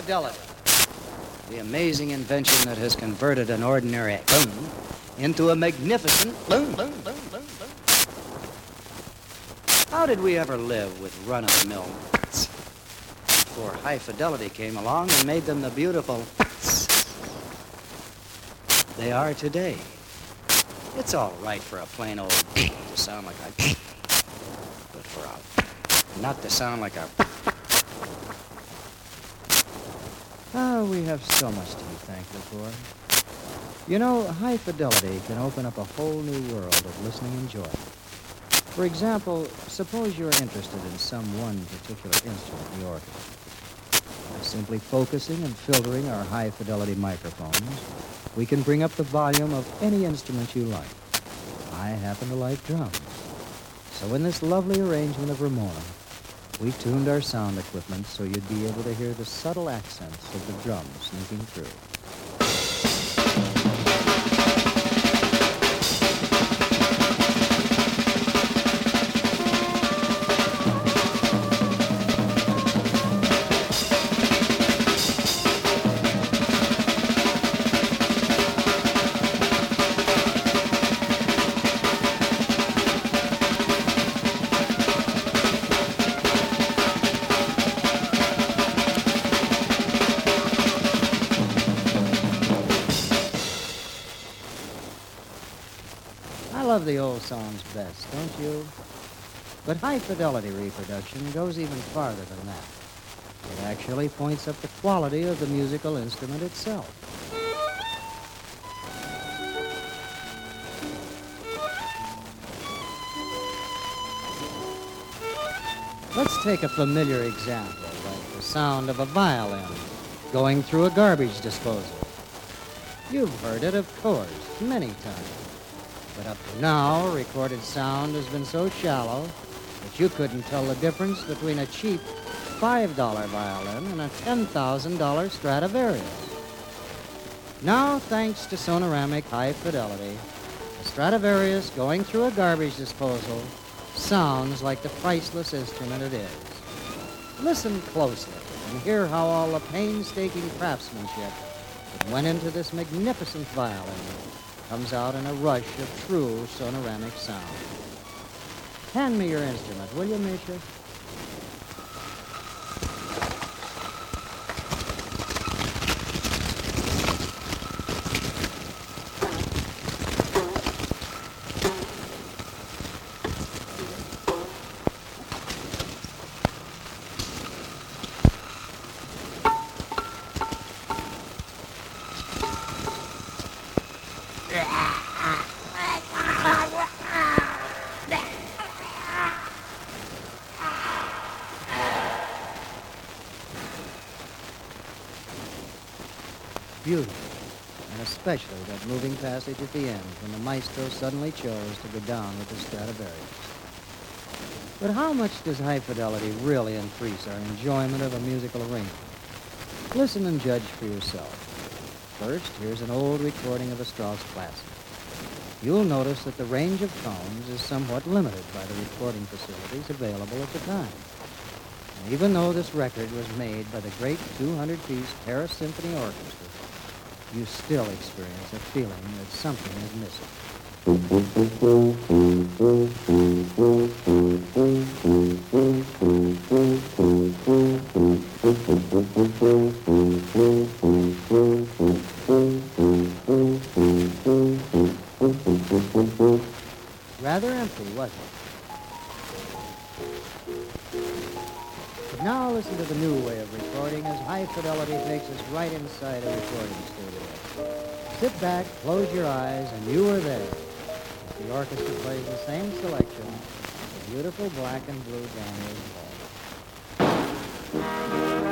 fidelity, the amazing invention that has converted an ordinary boom into a magnificent boom. How did we ever live with run-of-the-mill before high fidelity came along and made them the beautiful they are today? It's all right for a plain old to sound like a but for a not to sound like a we have so much to be thankful for. You know, high fidelity can open up a whole new world of listening enjoyment. For example, suppose you're interested in some one particular instrument in the orchestra. By simply focusing and filtering our high fidelity microphones, we can bring up the volume of any instrument you like. I happen to like drums. So in this lovely arrangement of Ramona, we tuned our sound equipment so you'd be able to hear the subtle accents of the drums sneaking through. I love the old songs best, don't you? But high fidelity reproduction goes even farther than that. It actually points up the quality of the musical instrument itself. Let's take a familiar example, like the sound of a violin going through a garbage disposal. You've heard it, of course, many times. But up to now, recorded sound has been so shallow that you couldn't tell the difference between a cheap $5 violin and a $10,000 Stradivarius. Now, thanks to Sonoramic High Fidelity, a Stradivarius going through a garbage disposal sounds like the priceless instrument it is. Listen closely and hear how all the painstaking craftsmanship that went into this magnificent violin comes out in a rush of true sonoramic sound. Hand me your instrument, will you, Misha? Beautiful, and especially that moving passage at the end when the maestro suddenly chose to go down with the Stradivarius. But how much does high fidelity really increase our enjoyment of a musical arrangement? Listen and judge for yourself. First, here's an old recording of a Strauss classic. You'll notice that the range of tones is somewhat limited by the recording facilities available at the time. And even though this record was made by the great 200-piece Paris Symphony Orchestra, you still experience a feeling that something is missing. Rather empty, wasn't it? But now listen to the new way of recording as high fidelity takes us right inside a recording studio. Sit back, close your eyes, and you are there. As the orchestra plays the same selection of the beautiful black and blue Daniels Ball.